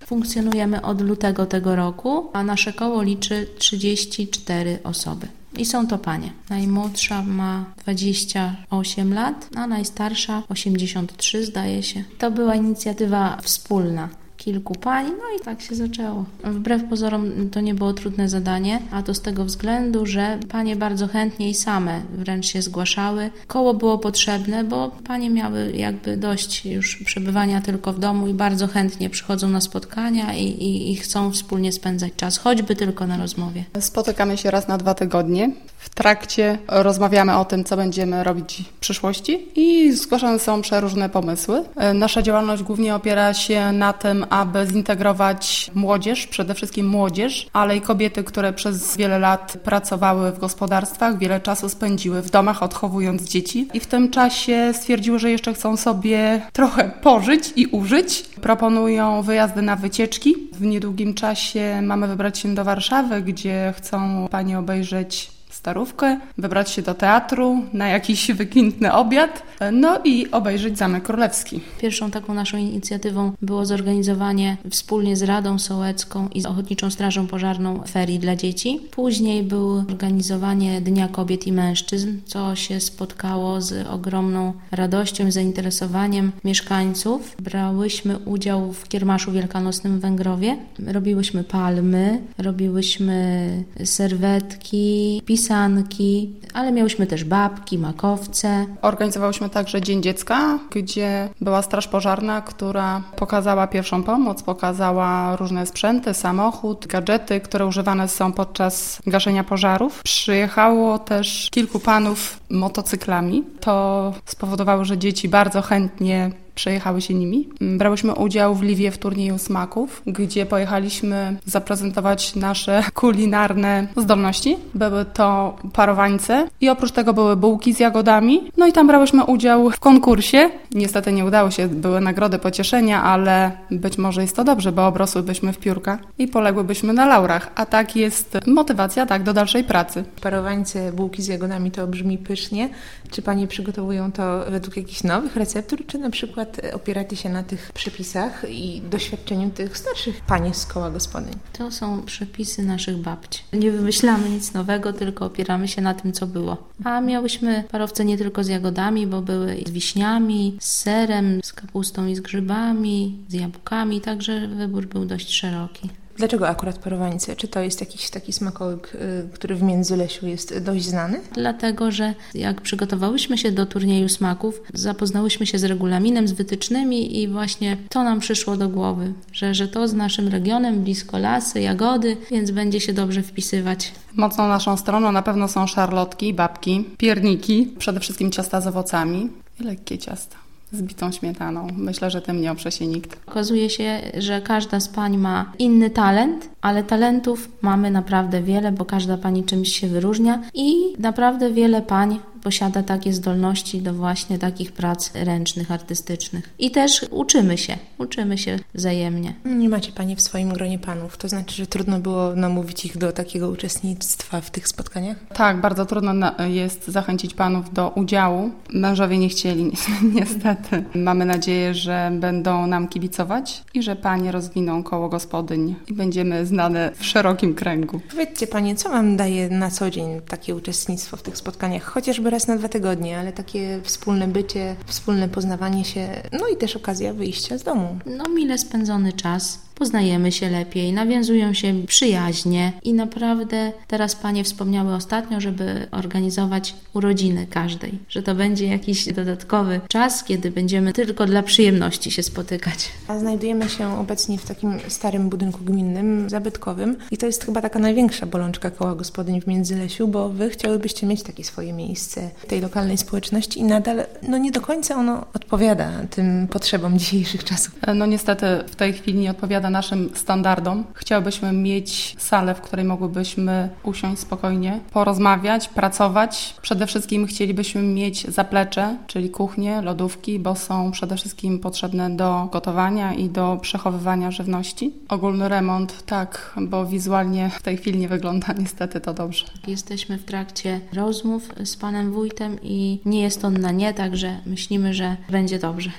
Funkcjonujemy od lutego tego roku, a nasze koło liczy 34 osoby. I są to panie. Najmłodsza ma 28 lat, a najstarsza 83 zdaje się. To była inicjatywa wspólna kilku pań, no i tak się zaczęło. Wbrew pozorom to nie było trudne zadanie, a to z tego względu, że panie bardzo chętnie i same wręcz się zgłaszały. Koło było potrzebne, bo panie miały jakby dość już przebywania tylko w domu i bardzo chętnie przychodzą na spotkania i chcą wspólnie spędzać czas, choćby tylko na rozmowie. Spotykamy się raz na 2 tygodnie. W trakcie rozmawiamy o tym, co będziemy robić w przyszłości i zgłaszane są przeróżne pomysły. Nasza działalność głównie opiera się na tym, aby zintegrować młodzież, przede wszystkim młodzież, ale i kobiety, które przez wiele lat pracowały w gospodarstwach, wiele czasu spędziły w domach, odchowując dzieci i w tym czasie stwierdziły, że jeszcze chcą sobie trochę pożyć i użyć. Proponują wyjazdy na wycieczki. W niedługim czasie mamy wybrać się do Warszawy, gdzie chcą panie obejrzeć Starówkę, wybrać się do teatru na jakiś wykwintny obiad, no i obejrzeć Zamek Królewski. Pierwszą taką naszą inicjatywą było zorganizowanie wspólnie z Radą Sołecką i z Ochotniczą Strażą Pożarną ferii dla dzieci. Później było organizowanie Dnia Kobiet i Mężczyzn, co się spotkało z ogromną radością i zainteresowaniem mieszkańców. Brałyśmy udział w kiermaszu wielkanocnym w Węgrowie. Robiłyśmy palmy, robiłyśmy serwetki, pisanki, ale miałyśmy też babki, makowce. Organizowałyśmy także Dzień Dziecka, gdzie była straż pożarna, która pokazała pierwszą pomoc, pokazała różne sprzęty, samochód, gadżety, które używane są podczas gaszenia pożarów. Przyjechało też kilku panów motocyklami. To spowodowało, że dzieci bardzo chętnie przejechały się nimi. Brałyśmy udział w Liwie w turnieju smaków, gdzie pojechaliśmy zaprezentować nasze kulinarne zdolności. Były to parowańce i oprócz tego były bułki z jagodami. No i tam brałyśmy udział w konkursie. Niestety nie udało się, były nagrody pocieszenia, ale być może jest to dobrze, bo obrosłybyśmy w piórka i poległybyśmy na laurach. A tak jest motywacja do dalszej pracy. Parowańce, bułki z jagodami to brzmi pysznie. Czy panie przygotowują to według jakichś nowych receptur, czy na przykład opieracie się na tych przepisach i doświadczeniu tych starszych pań z koła gospodyń? To są przepisy naszych babci. Nie wymyślamy nic nowego, tylko opieramy się na tym, co było. A miałyśmy parowce nie tylko z jagodami, bo były z wiśniami, z serem, z kapustą i z grzybami, z jabłkami, także wybór był dość szeroki. Dlaczego akurat parowańce? Czy to jest jakiś taki smakołyk, który w Międzylesiu jest dość znany? Dlatego, że jak przygotowałyśmy się do turnieju smaków, zapoznałyśmy się z regulaminem, z wytycznymi i właśnie to nam przyszło do głowy, że to z naszym regionem, blisko lasy, jagody, więc będzie się dobrze wpisywać. Mocną naszą stroną na pewno są szarlotki, babki, pierniki, przede wszystkim ciasta z owocami i lekkie ciasta z bitą śmietaną. Myślę, że tym nie oprze się nikt. Okazuje się, że każda z pań ma inny talent, ale talentów mamy naprawdę wiele, bo każda pani czymś się wyróżnia i naprawdę wiele pań posiada takie zdolności do właśnie takich prac ręcznych, artystycznych. I też uczymy się wzajemnie. Nie macie panie w swoim gronie panów, to znaczy, że trudno było namówić ich do takiego uczestnictwa w tych spotkaniach? Tak, bardzo trudno jest zachęcić panów do udziału. Mężowie nie chcieli, niestety. Mamy nadzieję, że będą nam kibicować i że panie rozwiną koło gospodyń i będziemy znane w szerokim kręgu. Powiedzcie panie, co wam daje na co dzień takie uczestnictwo w tych spotkaniach? Chociażby raz na 2 tygodnie, ale takie wspólne bycie, wspólne poznawanie się, no i też okazja wyjścia z domu. Mile spędzony czas. Poznajemy się lepiej, nawiązują się przyjaźnie i naprawdę teraz panie wspomniały ostatnio, żeby organizować urodziny każdej, że to będzie jakiś dodatkowy czas, kiedy będziemy tylko dla przyjemności się spotykać. A znajdujemy się obecnie w takim starym budynku gminnym, zabytkowym i to jest chyba taka największa bolączka koła gospodyń w Międzylesiu, bo wy chciałybyście mieć takie swoje miejsce w tej lokalnej społeczności i nadal nie do końca ono odpowiada tym potrzebom dzisiejszych czasów. Niestety w tej chwili nie odpowiada naszym standardom. Chciałybyśmy mieć salę, w której mogłybyśmy usiąść spokojnie, porozmawiać, pracować. Przede wszystkim chcielibyśmy mieć zaplecze, czyli kuchnię, lodówki, bo są przede wszystkim potrzebne do gotowania i do przechowywania żywności. Ogólny remont, tak, bo wizualnie w tej chwili nie wygląda niestety to dobrze. Jesteśmy w trakcie rozmów z panem wójtem i nie jest on na nie, także myślimy, że będzie dobrze.